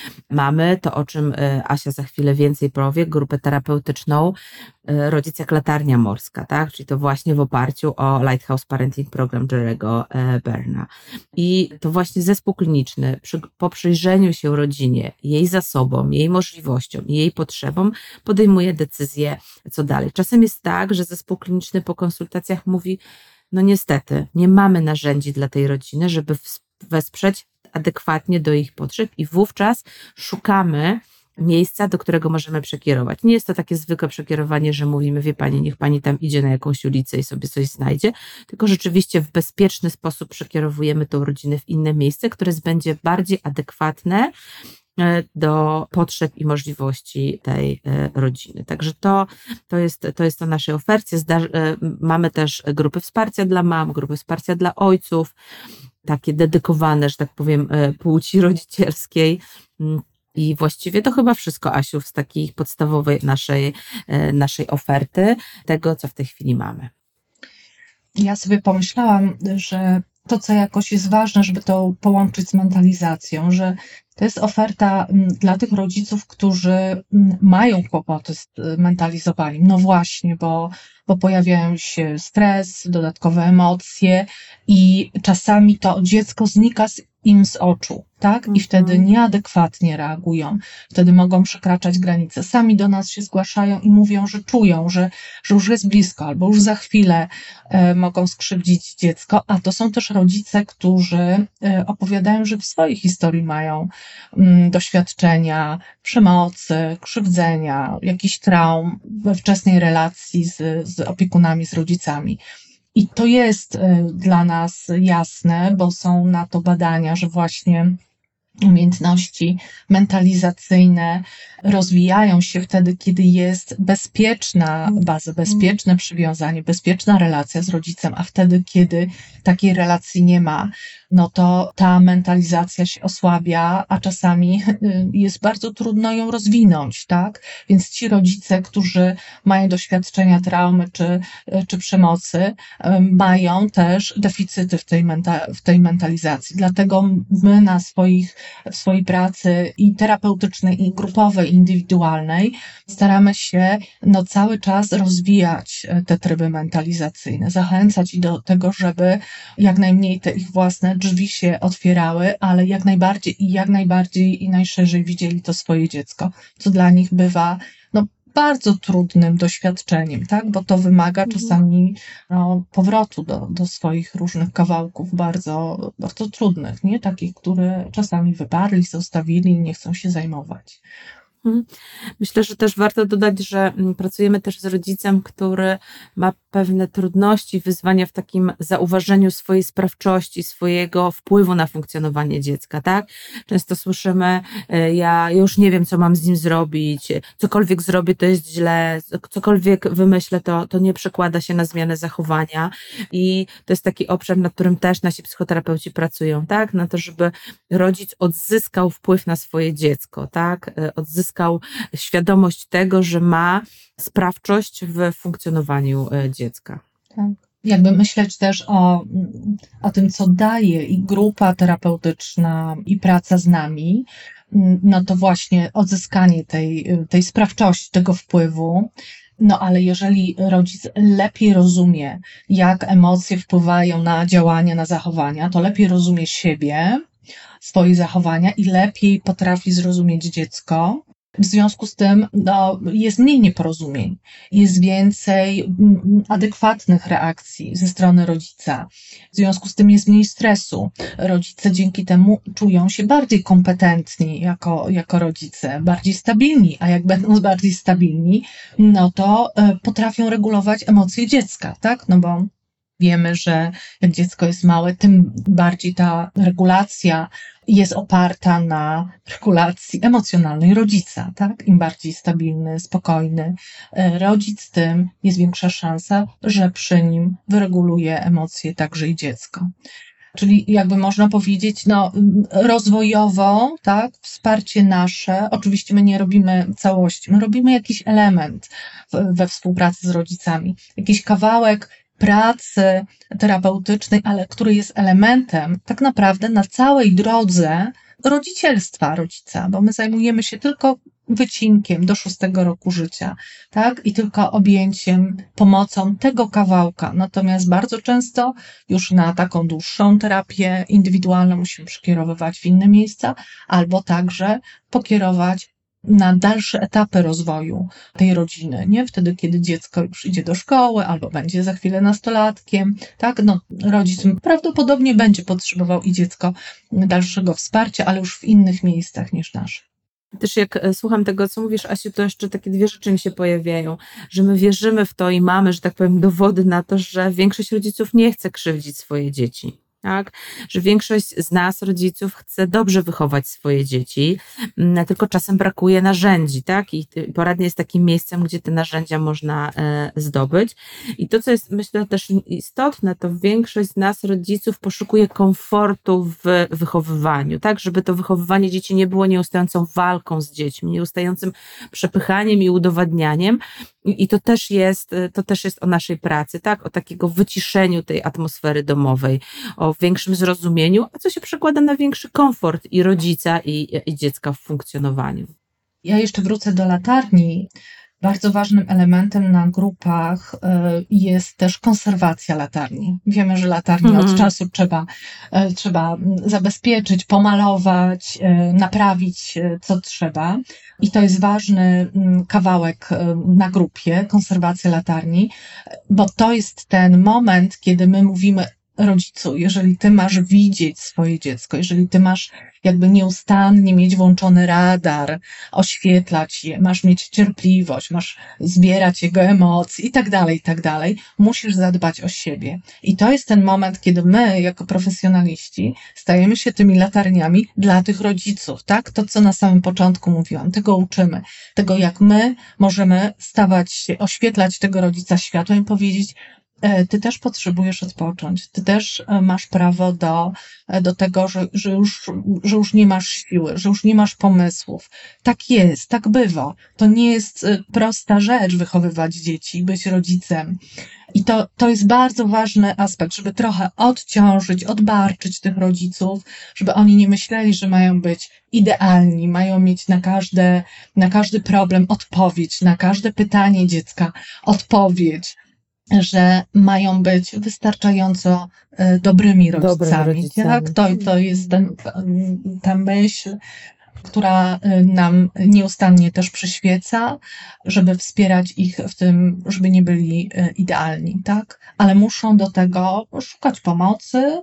Mamy to, o czym Asia za chwilę więcej powie, grupę terapeutyczną Rodzic jak latarnia morska, tak? Czyli to właśnie w oparciu o Lighthouse Parenting Program Jerry'ego Berna. I to właśnie zespół kliniczny po przyjrzeniu się rodzinie, jej zasobom, jej możliwościom i jej potrzebom podejmuje decyzję, co dalej. Czasem jest tak, że zespół kliniczny po konsultacjach mówi, no niestety, nie mamy narzędzi dla tej rodziny, żeby wesprzeć adekwatnie do ich potrzeb i wówczas szukamy miejsca, do którego możemy przekierować. Nie jest to takie zwykłe przekierowanie, że mówimy, wie pani, niech pani tam idzie na jakąś ulicę i sobie coś znajdzie, tylko rzeczywiście w bezpieczny sposób przekierowujemy tą rodzinę w inne miejsce, które będzie bardziej adekwatne do potrzeb i możliwości tej rodziny. Także to jest to naszej ofercie. Mamy też grupy wsparcia dla mam, grupy wsparcia dla ojców, takie dedykowane, że tak powiem, płci rodzicielskiej. I właściwie to chyba wszystko, Asiu, z takiej podstawowej naszej oferty, tego, co w tej chwili mamy. Ja sobie pomyślałam, że to, co jakoś jest ważne, żeby to połączyć z mentalizacją, że to jest oferta dla tych rodziców, którzy mają kłopoty z mentalizowaniem. No właśnie, bo pojawiają się stres, dodatkowe emocje i czasami to dziecko znika im z oczu, tak? I wtedy nieadekwatnie reagują. Wtedy mogą przekraczać granice. Sami do nas się zgłaszają i mówią, że czują, że już jest blisko, albo już za chwilę mogą skrzywdzić dziecko. A to są też rodzice, którzy opowiadają, że w swojej historii mają doświadczenia przemocy, krzywdzenia, jakichś traum we wczesnej relacji z opiekunami, z rodzicami. I to jest dla nas jasne, bo są na to badania, że właśnie umiejętności mentalizacyjne rozwijają się wtedy, kiedy jest bezpieczna baza, bezpieczne przywiązanie, bezpieczna relacja z rodzicem, a wtedy, kiedy takiej relacji nie ma, no to ta mentalizacja się osłabia, a czasami jest bardzo trudno ją rozwinąć, tak? Więc ci rodzice, którzy mają doświadczenia traumy czy przemocy, mają też deficyty w tej mentalizacji. Dlatego my w swojej pracy i terapeutycznej, i grupowej, i indywidualnej staramy się cały czas rozwijać te tryby mentalizacyjne, zachęcać ich do tego, żeby jak najmniej te ich własne drzwi się otwierały, ale jak najbardziej i najszerzej widzieli to swoje dziecko, co dla nich bywa bardzo trudnym doświadczeniem, tak? Bo to wymaga czasami powrotu do swoich różnych kawałków bardzo, bardzo trudnych, nie? Takich, które czasami wyparli, zostawili i nie chcą się zajmować. Myślę, że też warto dodać, że pracujemy też z rodzicem, który ma pewne trudności, wyzwania w takim zauważeniu swojej sprawczości, swojego wpływu na funkcjonowanie dziecka, tak? Często słyszymy, ja już nie wiem, co mam z nim zrobić, cokolwiek zrobię, to jest źle, cokolwiek wymyślę, to nie przekłada się na zmianę zachowania i to jest taki obszar, nad którym też nasi psychoterapeuci pracują, tak? Na to, żeby rodzic odzyskał wpływ na swoje dziecko, tak? Odzyskał świadomość tego, że ma sprawczość w funkcjonowaniu dziecka. Tak. Jakby myśleć też o tym, co daje i grupa terapeutyczna, i praca z nami, to właśnie odzyskanie tej sprawczości, tego wpływu. Ale jeżeli rodzic lepiej rozumie, jak emocje wpływają na działania, na zachowania, to lepiej rozumie siebie, swoje zachowania i lepiej potrafi zrozumieć dziecko. W związku z tym jest mniej nieporozumień, jest więcej adekwatnych reakcji ze strony rodzica. W związku z tym jest mniej stresu. Rodzice dzięki temu czują się bardziej kompetentni jako rodzice, bardziej stabilni, a jak będą bardziej stabilni, to potrafią regulować emocje dziecka, tak? Bo wiemy, że jak dziecko jest małe, tym bardziej ta regulacja jest oparta na regulacji emocjonalnej rodzica, tak? Im bardziej stabilny, spokojny rodzic, tym jest większa szansa, że przy nim wyreguluje emocje także i dziecko. Czyli jakby można powiedzieć, rozwojowo, tak, wsparcie nasze, oczywiście my nie robimy całości, my robimy jakiś element we współpracy z rodzicami, jakiś kawałek pracy terapeutycznej, ale który jest elementem tak naprawdę na całej drodze rodzicielstwa rodzica, bo my zajmujemy się tylko wycinkiem do 6 roku życia, tak? I tylko objęciem, pomocą tego kawałka. Natomiast bardzo często już na taką dłuższą terapię indywidualną musimy przekierowywać w inne miejsca, albo także pokierować na dalsze etapy rozwoju tej rodziny, nie? Wtedy, kiedy dziecko już idzie do szkoły, albo będzie za chwilę nastolatkiem, tak? Rodzic prawdopodobnie będzie potrzebował i dziecko dalszego wsparcia, ale już w innych miejscach niż nasze. Też jak słucham tego, co mówisz, Asiu, to jeszcze takie dwie rzeczy mi się pojawiają, że my wierzymy w to i mamy, że tak powiem, dowody na to, że większość rodziców nie chce krzywdzić swoje dzieci. Tak? Że większość z nas, rodziców, chce dobrze wychować swoje dzieci, tylko czasem brakuje narzędzi, tak? I poradnia jest takim miejscem, gdzie te narzędzia można zdobyć. I to, co jest, myślę, też istotne, to większość z nas, rodziców, poszukuje komfortu w wychowywaniu, tak? Żeby to wychowywanie dzieci nie było nieustającą walką z dziećmi, nieustającym przepychaniem i udowadnianiem. I to też jest o naszej pracy, tak? O takiego wyciszeniu tej atmosfery domowej, o większym zrozumieniu, a co się przekłada na większy komfort i rodzica, i dziecka w funkcjonowaniu. Ja jeszcze wrócę do latarni. Bardzo ważnym elementem na grupach jest też konserwacja latarni. Wiemy, że latarnię od czasu trzeba zabezpieczyć, pomalować, naprawić co trzeba. I to jest ważny kawałek na grupie, konserwacja latarni, bo to jest ten moment, kiedy my mówimy rodzicu, jeżeli ty masz widzieć swoje dziecko, jeżeli ty masz jakby nieustannie mieć włączony radar, oświetlać je, masz mieć cierpliwość, masz zbierać jego emocje i tak dalej, musisz zadbać o siebie. I to jest ten moment, kiedy my, jako profesjonaliści, stajemy się tymi latarniami dla tych rodziców, tak? To, co na samym początku mówiłam, tego uczymy, tego jak my możemy oświetlać tego rodzica światłem i powiedzieć, ty też potrzebujesz odpocząć, ty też masz prawo do tego, że już nie masz siły, że już nie masz pomysłów. Tak jest, tak bywa. To nie jest prosta rzecz wychowywać dzieci, być rodzicem. I to jest bardzo ważny aspekt, żeby trochę odciążyć, odbarczyć tych rodziców, żeby oni nie myśleli, że mają być idealni, mają mieć na każdy problem odpowiedź, na każde pytanie dziecka odpowiedź, że mają być wystarczająco dobrymi rodzicami. Tak? To jest ta myśl, która nam nieustannie też przyświeca, żeby wspierać ich w tym, żeby nie byli idealni, tak? Ale muszą do tego szukać pomocy,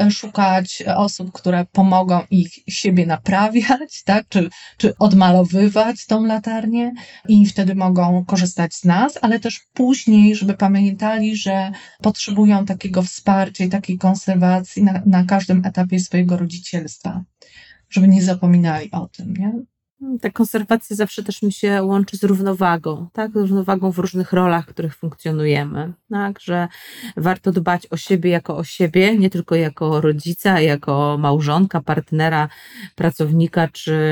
szukać osób, które pomogą ich siebie naprawiać, tak? Czy odmalowywać tą latarnię i wtedy mogą korzystać z nas, ale też później, żeby pamiętali, że potrzebują takiego wsparcia i takiej konserwacji na każdym etapie swojego rodzicielstwa. Żeby nie zapominali o tym, nie? Ta konserwacja zawsze też mi się łączy z równowagą, tak? Z równowagą w różnych rolach, w których funkcjonujemy, tak? Że warto dbać o siebie jako o siebie, nie tylko jako rodzica, jako małżonka, partnera, pracownika,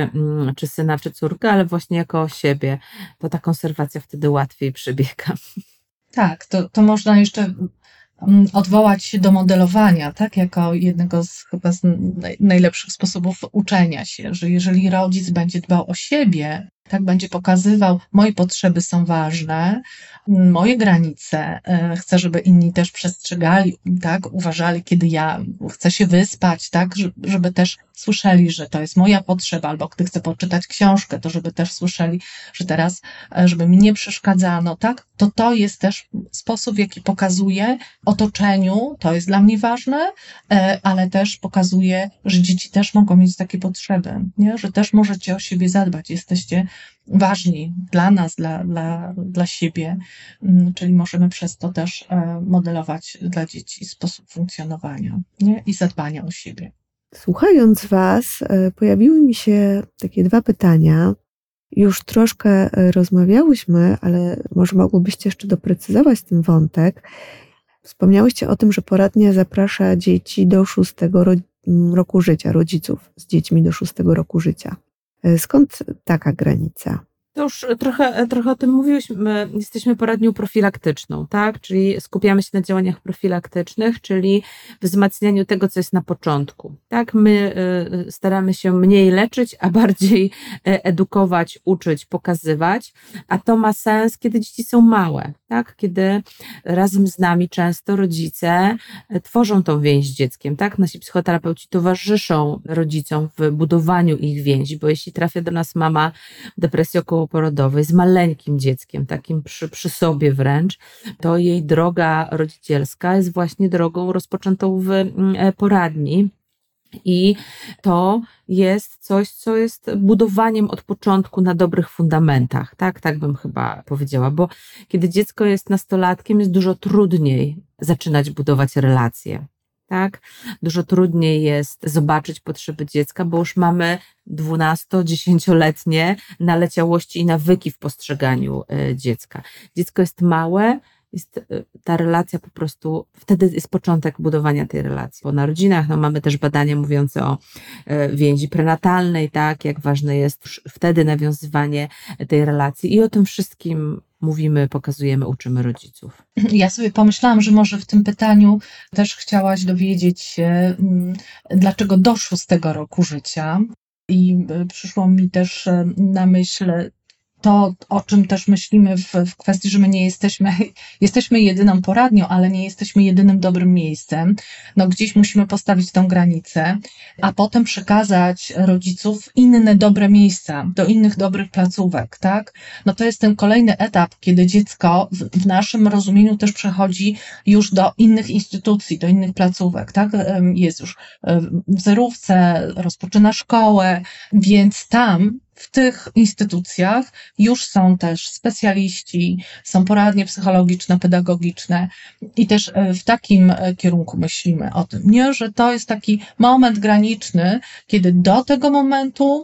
czy syna, czy córkę, ale właśnie jako o siebie. To ta konserwacja wtedy łatwiej przebiega. Tak, to można jeszcze odwołać się do modelowania, tak, jako jednego z chyba z najlepszych sposobów uczenia się, że jeżeli rodzic będzie dbał o siebie, tak, będzie pokazywał, moje potrzeby są ważne, moje granice, chcę, żeby inni też przestrzegali, tak, uważali, kiedy ja chcę się wyspać, tak, żeby też słyszeli, że to jest moja potrzeba, albo gdy chcę poczytać książkę, to żeby też słyszeli, że teraz, żeby mi nie przeszkadzano, tak, to jest też sposób, w jaki pokazuje otoczeniu, to jest dla mnie ważne, ale też pokazuje, że dzieci też mogą mieć takie potrzeby, nie? Że też możecie o siebie zadbać, jesteście ważni dla nas, dla siebie, czyli możemy przez to też modelować dla dzieci sposób funkcjonowania, nie? I zadbania o siebie. Słuchając Was, pojawiły mi się takie dwa pytania. Już troszkę rozmawiałyśmy, ale może mogłybyście jeszcze doprecyzować ten wątek. Wspomniałyście o tym, że poradnia zaprasza dzieci do 6 roku życia, rodziców z dziećmi do 6 roku życia. Skąd taka granica? To już trochę o tym mówiłyśmy. Jesteśmy poradnią profilaktyczną, tak? Czyli skupiamy się na działaniach profilaktycznych, czyli wzmacnianiu tego, co jest na początku. Tak? My staramy się mniej leczyć, a bardziej edukować, uczyć, pokazywać. A to ma sens, kiedy dzieci są małe, tak? Kiedy razem z nami często rodzice tworzą tą więź z dzieckiem, tak? Nasi psychoterapeuci towarzyszą rodzicom w budowaniu ich więzi, bo jeśli trafia do nas mama depresji okołoporodowej z maleńkim dzieckiem, takim przy sobie wręcz, to jej droga rodzicielska jest właśnie drogą rozpoczętą w poradni. I to jest coś, co jest budowaniem od początku na dobrych fundamentach, tak bym chyba powiedziała, bo kiedy dziecko jest nastolatkiem, jest dużo trudniej zaczynać budować relacje. Tak? Dużo trudniej jest zobaczyć potrzeby dziecka, bo już mamy 12-10-letnie naleciałości i nawyki w postrzeganiu dziecka. Dziecko jest małe, jest ta relacja po prostu, wtedy jest początek budowania tej relacji. Po narodzinach mamy też badania mówiące o więzi prenatalnej, tak, jak ważne jest wtedy nawiązywanie tej relacji i o tym wszystkim mówimy, pokazujemy, uczymy rodziców. Ja sobie pomyślałam, że może w tym pytaniu też chciałaś dowiedzieć się, dlaczego do 6 roku życia. I przyszło mi też na myśl to, o czym też myślimy w kwestii, że my nie jesteśmy jedyną poradnią, ale nie jesteśmy jedynym dobrym miejscem. No gdzieś musimy postawić tą granicę, a potem przekazać rodziców inne dobre miejsca, do innych dobrych placówek, tak? No to jest ten kolejny etap, kiedy dziecko w naszym rozumieniu też przechodzi już do innych instytucji, do innych placówek, tak? Jest już w zerówce, rozpoczyna szkołę, więc tam w tych instytucjach już są też specjaliści, są poradnie psychologiczne, pedagogiczne i też w takim kierunku myślimy o tym, nie? Że to jest taki moment graniczny, kiedy do tego momentu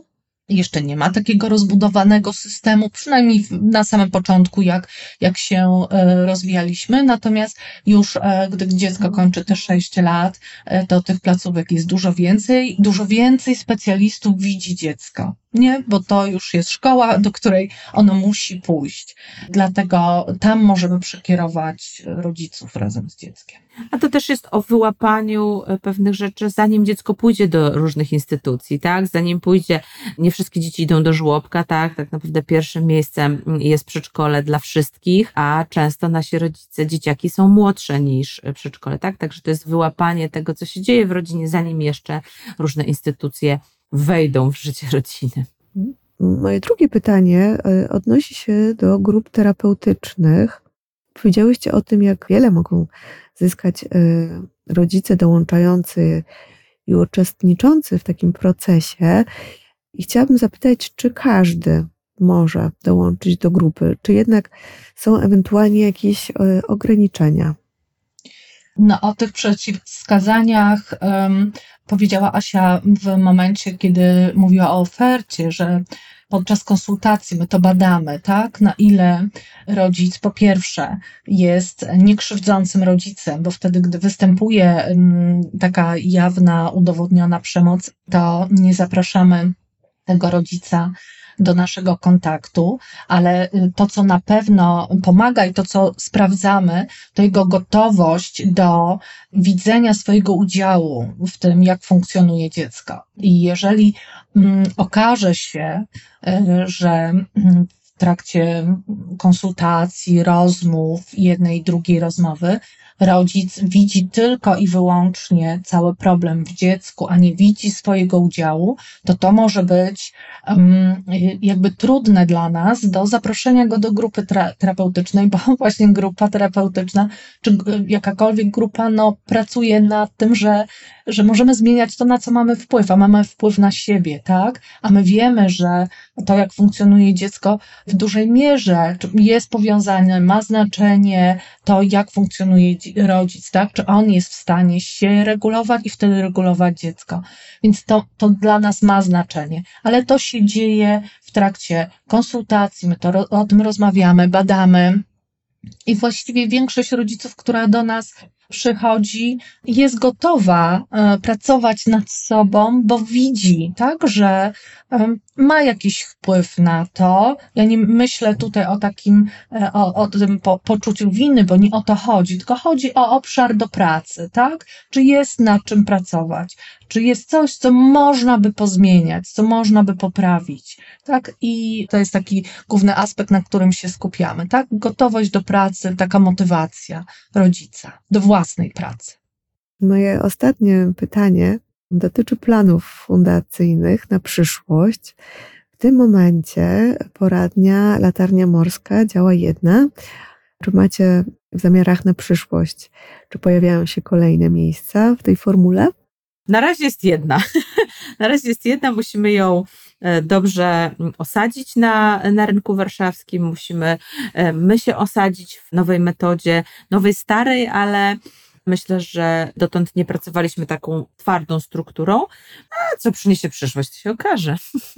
Jeszcze nie ma takiego rozbudowanego systemu, przynajmniej na samym początku, jak się rozwijaliśmy. Natomiast już gdy dziecko kończy te 6 lat, to tych placówek jest dużo więcej specjalistów widzi dziecko. Nie, bo to już jest szkoła, do której ono musi pójść. Dlatego tam możemy przekierować rodziców razem z dzieckiem. A to też jest o wyłapaniu pewnych rzeczy, zanim dziecko pójdzie do różnych instytucji, tak? Zanim pójdzie, nie wszystkie dzieci idą do żłobka, tak? Tak naprawdę pierwszym miejscem jest przedszkole dla wszystkich, a często nasi rodzice, dzieciaki są młodsze niż przedszkole, tak? Także to jest wyłapanie tego, co się dzieje w rodzinie, zanim jeszcze różne instytucje wejdą w życie rodziny. Moje drugie pytanie odnosi się do grup terapeutycznych. Powiedziałyście o tym, jak wiele mogą zyskać rodzice dołączający i uczestniczący w takim procesie. I chciałabym zapytać, czy każdy może dołączyć do grupy, czy jednak są ewentualnie jakieś ograniczenia? No, o tych przeciwwskazaniach powiedziała Asia w momencie, kiedy mówiła o ofercie, że podczas konsultacji my to badamy, tak? Na ile rodzic po pierwsze jest niekrzywdzącym rodzicem, bo wtedy, gdy występuje taka jawna, udowodniona przemoc, to nie zapraszamy tego rodzica do naszego kontaktu, ale to, co na pewno pomaga i to, co sprawdzamy, to jego gotowość do widzenia swojego udziału w tym, jak funkcjonuje dziecko. I jeżeli okaże się, że w trakcie konsultacji, rozmów, jednej i drugiej rozmowy, rodzic widzi tylko i wyłącznie cały problem w dziecku, a nie widzi swojego udziału, to może być jakby trudne dla nas do zaproszenia go do grupy terapeutycznej, bo właśnie grupa terapeutyczna, czy jakakolwiek grupa, pracuje nad tym, że możemy zmieniać to, na co mamy wpływ, a mamy wpływ na siebie, tak? A my wiemy, że to, jak funkcjonuje dziecko, w dużej mierze jest powiązane, ma znaczenie to, jak funkcjonuje rodzic, tak? Czy on jest w stanie się regulować i wtedy regulować dziecko. Więc to dla nas ma znaczenie. Ale to się dzieje w trakcie konsultacji, my o tym rozmawiamy, badamy i właściwie większość rodziców, która do nas przychodzi, jest gotowa pracować nad sobą, bo widzi, tak, że ma jakiś wpływ na to. Ja nie myślę tutaj o takim, o tym poczuciu winy, bo nie o to chodzi, tylko chodzi o obszar do pracy, tak? Czy jest nad czym pracować? Czy jest coś, co można by pozmieniać, co można by poprawić, tak? I to jest taki główny aspekt, na którym się skupiamy, tak? Gotowość do pracy, taka motywacja rodzica do własnej pracy. Moje ostatnie pytanie dotyczy planów fundacyjnych na przyszłość. W tym momencie poradnia Latarnia Morska działa jedna. Czy macie w zamiarach na przyszłość? Czy pojawiają się kolejne miejsca w tej formule? Na razie jest jedna. Na razie jest jedna, musimy ją dobrze osadzić na rynku warszawskim, musimy my się osadzić w nowej metodzie, nowej, starej, ale myślę, że dotąd nie pracowaliśmy taką twardą strukturą, a co przyniesie przyszłość, to się okaże.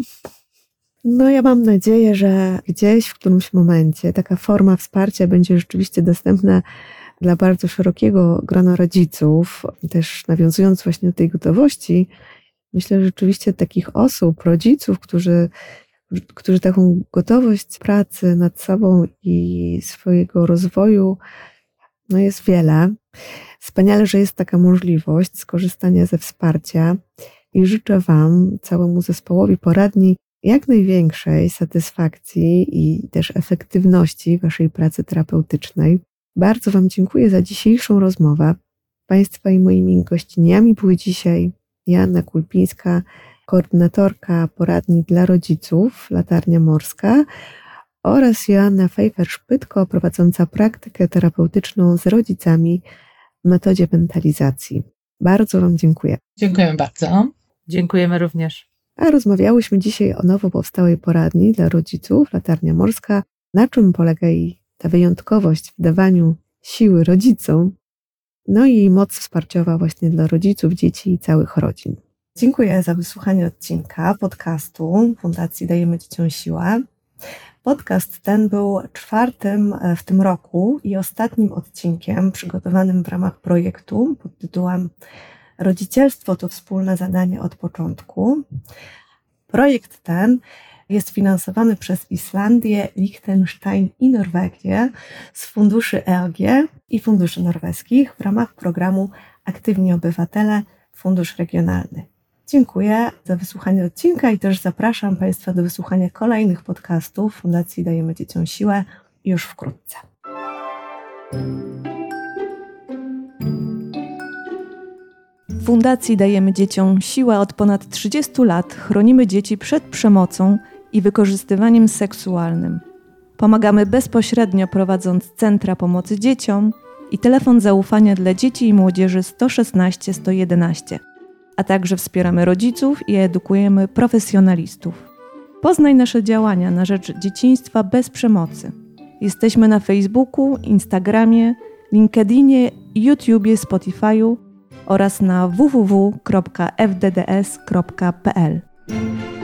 No ja mam nadzieję, że gdzieś w którymś momencie taka forma wsparcia będzie rzeczywiście dostępna dla bardzo szerokiego grona rodziców. Też nawiązując właśnie do tej gotowości, myślę, że rzeczywiście takich osób, rodziców, którzy taką gotowość pracy nad sobą i swojego rozwoju, jest wiele. Wspaniale, że jest taka możliwość skorzystania ze wsparcia i życzę Wam, całemu zespołowi poradni, jak największej satysfakcji i też efektywności Waszej pracy terapeutycznej. Bardzo Wam dziękuję za dzisiejszą rozmowę. Państwa i moimi gościniami były dzisiaj Joanna Kulpińska, koordynatorka poradni dla rodziców Latarnia Morska, oraz Joanna Pfeiffer-Szpytko, prowadząca praktykę terapeutyczną z rodzicami w metodzie mentalizacji. Bardzo Wam dziękuję. Dziękujemy bardzo. Dziękujemy również. A rozmawiałyśmy dzisiaj o nowo powstałej poradni dla rodziców Latarnia Morska, na czym polega jej ta wyjątkowość w dawaniu siły rodzicom, no i moc wsparciowa właśnie dla rodziców, dzieci i całych rodzin. Dziękuję za wysłuchanie odcinka podcastu Fundacji Dajemy Dzieciom Siłę. Podcast ten był 4. w tym roku i ostatnim odcinkiem przygotowanym w ramach projektu pod tytułem Rodzicielstwo to wspólne zadanie od początku. Projekt ten jest finansowany przez Islandię, Liechtenstein i Norwegię z funduszy EOG i funduszy norweskich w ramach programu Aktywni Obywatele Fundusz Regionalny. Dziękuję za wysłuchanie odcinka i też zapraszam Państwa do wysłuchania kolejnych podcastów Fundacji Dajemy Dzieciom Siłę już wkrótce. W Fundacji Dajemy Dzieciom Siłę od ponad 30 lat chronimy dzieci przed przemocą i wykorzystywaniem seksualnym. Pomagamy bezpośrednio prowadząc centra pomocy dzieciom i telefon zaufania dla dzieci i młodzieży 116 111, a także wspieramy rodziców i edukujemy profesjonalistów. Poznaj nasze działania na rzecz dzieciństwa bez przemocy. Jesteśmy na Facebooku, Instagramie, LinkedInie, YouTubie, Spotify'u oraz na www.fdds.pl.